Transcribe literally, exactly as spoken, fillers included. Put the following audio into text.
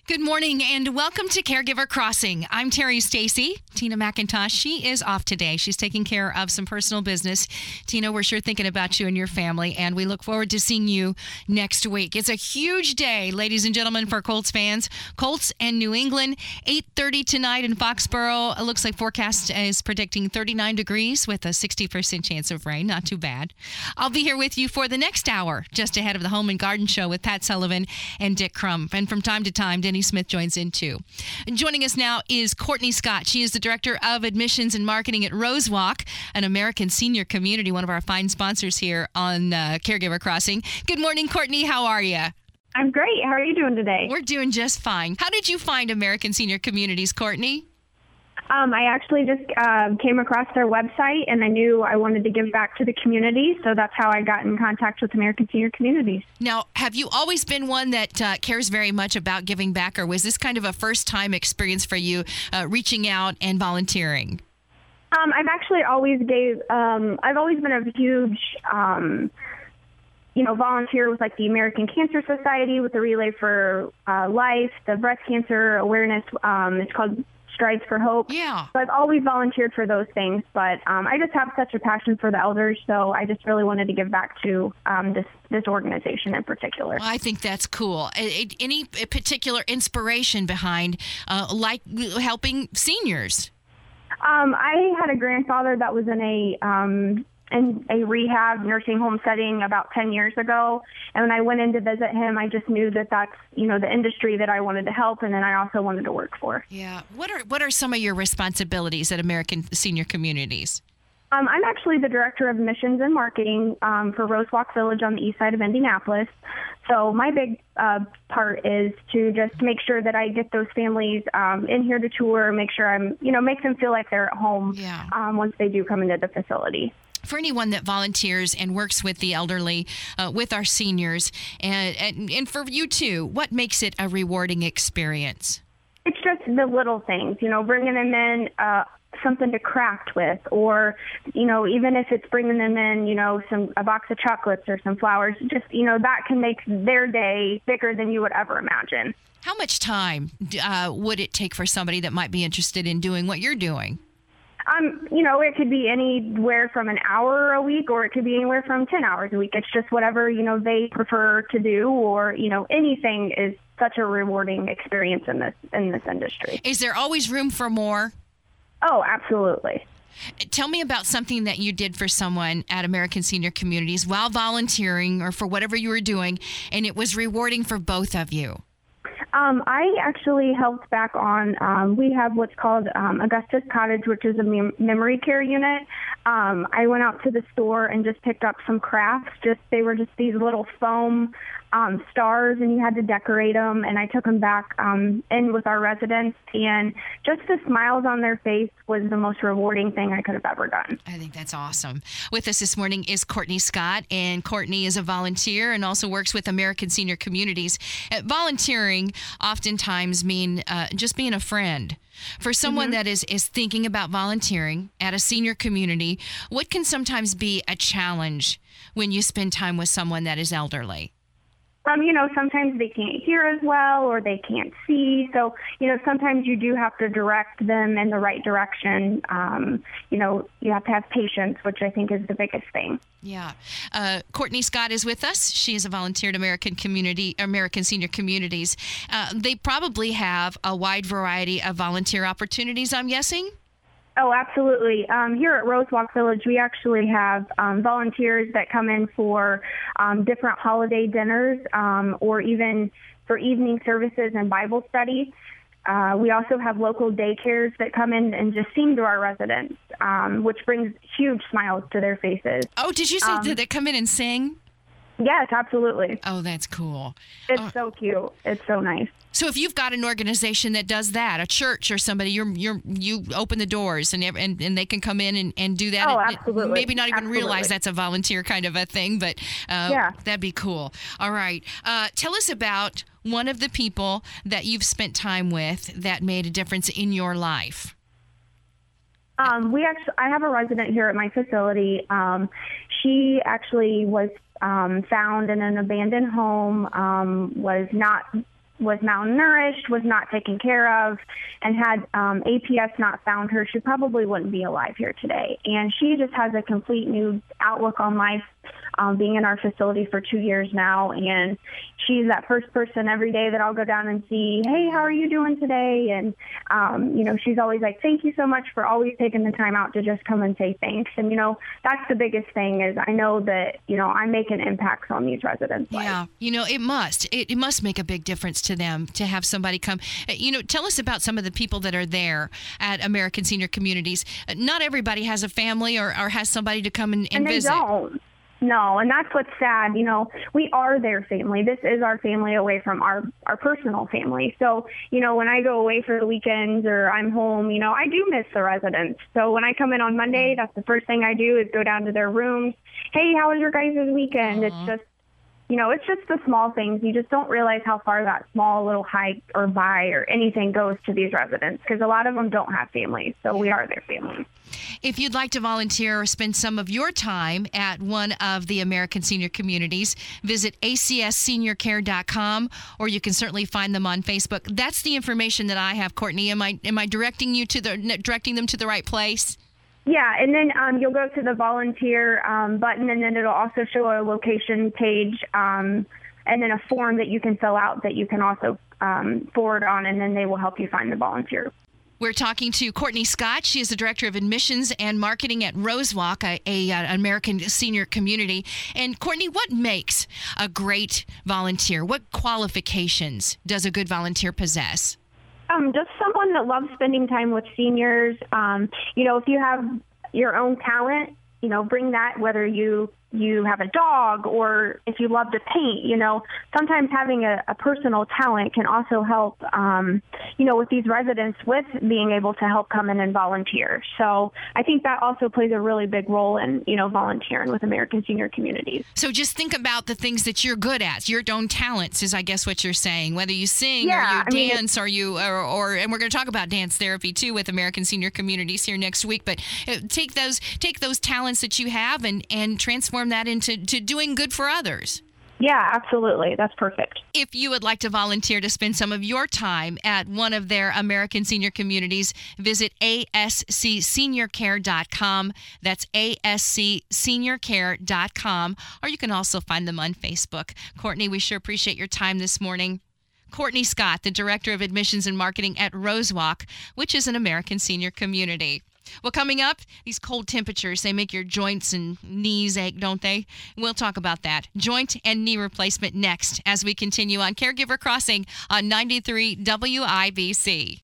Good morning and welcome to Caregiver Crossing. I'm Terry Stacy. Tina McIntosh, she is off today. She's taking care of some personal business. Tina, we're sure thinking about you and your family, and we look forward to seeing you next week. It's a huge day, ladies and gentlemen, for Colts fans. Colts and New England, eight thirty tonight in Foxborough. It looks like forecast is predicting thirty-nine degrees with a sixty percent chance of rain. Not too bad. I'll be here with you for the next hour, just ahead of the Home and Garden Show with Pat Sullivan and Dick Crum. And from time to time, Denny Smith joins in too. And joining us now is Courtney Scott. She is the Director of Admissions and Marketing at Rosewalk, an American senior community, one of our fine sponsors here on uh, Caregiver Crossing. Good morning, Courtney. How are you? I'm great. How are you doing today? We're doing just fine. How did you find American Senior Communities, Courtney? Um, I actually just uh, came across their website, and I knew I wanted to give back to the community, so that's how I got in contact with American Senior Communities. Now, have you always been one that uh, cares very much about giving back, or was this kind of a first-time experience for you, uh, reaching out and volunteering? Um, I've actually always gave. Um, I've always been a huge, um, you know, volunteer with like the American Cancer Society, with the Relay for uh, Life, the breast cancer awareness. Um, it's called Strides for Hope. Yeah. So I've always volunteered for those things, but um, I just have such a passion for the elders, so I just really wanted to give back to um, this this organization in particular. Well, I think that's cool. A- a- Any particular inspiration behind uh, like helping seniors? Um, I had a grandfather that was in a um, in a rehab nursing home setting about ten years ago. And when I went in to visit him, I just knew that that's, you know, the industry that I wanted to help, and then I also wanted to work for. Yeah. What are what are some of your responsibilities at American Senior Communities? Um, I'm actually the Director of Admissions and Marketing um, for Rosewalk Village on the east side of Indianapolis. So my big uh, part is to just make sure that I get those families um, in here to tour, make sure I'm, you know, make them feel like they're at home Yeah. um, once they do come into the facility. For anyone that volunteers and works with the elderly, uh, with our seniors, and, and and for you too, what makes it a rewarding experience? It's just the little things, you know, bringing them in uh, something to craft with, or, you know, even if it's bringing them in, you know, some a box of chocolates or some flowers, just, you know, that can make their day bigger than you would ever imagine. How much time uh, would it take for somebody that might be interested in doing what you're doing? Um, you know, it could be anywhere from an hour a week, or it could be anywhere from ten hours a week. It's just whatever, you know, they prefer to do, or, you know, anything is such a rewarding experience in this in this industry. Is there always room for more? Oh, absolutely. Tell me about something that you did for someone at American Senior Communities while volunteering or for whatever you were doing, and it was rewarding for both of you. Um, I actually helped back on, um, we have what's called um, Augustus Cottage, which is a mem- memory care unit. Um, I went out to the store and just picked up some crafts. Just They were just these little foam um, stars, and you had to decorate them. And I took them back um, in with our residents, and just the smiles on their face was the most rewarding thing I could have ever done. I think that's awesome. With us this morning is Courtney Scott, and Courtney is a volunteer and also works with American Senior Communities. Uh, volunteering oftentimes mean uh, just being a friend. For someone mm-hmm. that is, is thinking about volunteering at a senior community, what can sometimes be a challenge when you spend time with someone that is elderly? Um, you know, sometimes they can't hear as well, or they can't see. So, you know, sometimes you do have to direct them in the right direction. Um, you know, you have to have patience, which I think is the biggest thing. Yeah. Uh, Courtney Scott is with us. She is a volunteer at American Community, American Senior Communities. Uh, they probably have a wide variety of volunteer opportunities, I'm guessing? Oh, absolutely. Um, here at Rosewalk Village, we actually have um, volunteers that come in for um, different holiday dinners, um, or even for evening services and Bible study. Uh, we also have local daycares that come in and just sing to our residents, um, which brings huge smiles to their faces. Oh, did you say um, that they come in and sing? Yes, absolutely. Oh, that's cool. It's oh. so cute. It's so nice. So if you've got an organization that does that, a church or somebody, you're you're you open the doors and and, and they can come in and, and do that. Oh, and, absolutely. Maybe not even absolutely. realize that's a volunteer kind of a thing, but uh, yeah. that'd be cool. All right. Uh, tell us about one of the people that you've spent time with that made a difference in your life. Um, we actually, I have a resident here at my facility. Um, she actually was um, found in an abandoned home, um, was not was malnourished, was not taken care of, and had um, A P S not found her, she probably wouldn't be alive here today. And she just has a complete new outlook on life, um, being in our facility for two years now. And she's that first person every day that I'll go down and see, hey, how are you doing today? And, um, you know, she's always like, thank you so much for always taking the time out to just come and say thanks. And, you know, that's the biggest thing is I know that, you know, I'm making impacts on these residents' lives. Yeah, you know, it must. It, it must make a big difference to them to have somebody come. You know, tell us about some of the people that are there at American Senior Communities. Not everybody has a family or, or has somebody to come and, and, and they visit. Don't. No, and that's what's sad. You know, we are their family. This is our family away from our, our personal family. So, you know, when I go away for the weekends or I'm home, you know, I do miss the residents. So when I come in on Monday, that's the first thing I do is go down to their rooms. Hey, how was your guys' weekend? Aww. It's just, you know, it's just the small things. You just don't realize how far that small little hike or buy or anything goes to these residents because a lot of them don't have families. So we are their family. If you'd like to volunteer or spend some of your time at one of the American Senior Communities, visit A C S senior care dot com, or you can certainly find them on Facebook. That's the information that I have, Courtney. Am I am I directing you to the directing them to the right place? Yeah, and then um, you'll go to the volunteer um, button, and then it'll also show a location page, um, and then a form that you can fill out that you can also um, forward on, and then they will help you find the volunteer. We're talking to Courtney Scott. She is the Director of Admissions and Marketing at Rosewalk, a, a, a American Senior Community. And Courtney, what makes a great volunteer? What qualifications does a good volunteer possess? Um, just someone that loves spending time with seniors. Um, you know, if you have your own talent, you know, bring that, whether you you have a dog or if you love to paint, you know, sometimes having a, a personal talent can also help, um, you know, with these residents with being able to help come in and volunteer. So I think that also plays a really big role in, you know, volunteering with American Senior Communities. So just think about the things that you're good at, your own talents is, I guess, what you're saying, whether you sing yeah, or you I dance mean, or you, or, or, and we're going to talk about dance therapy too with American Senior Communities here next week, but take those, take those talents that you have and, and transform that into to doing good for others. Yeah, absolutely. That's perfect. If you would like to volunteer to spend some of your time at one of their American Senior Communities, visit A S C senior care dot com. That's A S C senior care dot com. Or you can also find them on Facebook. Courtney, we sure appreciate your time this morning. Courtney Scott, the Director of Admissions and Marketing at Rosewalk, which is an American Senior Community. Well, coming up, these cold temperatures, they make your joints and knees ache, don't they? We'll talk about that. Joint and knee replacement next as we continue on Caregiver Crossing on ninety-three W I B C.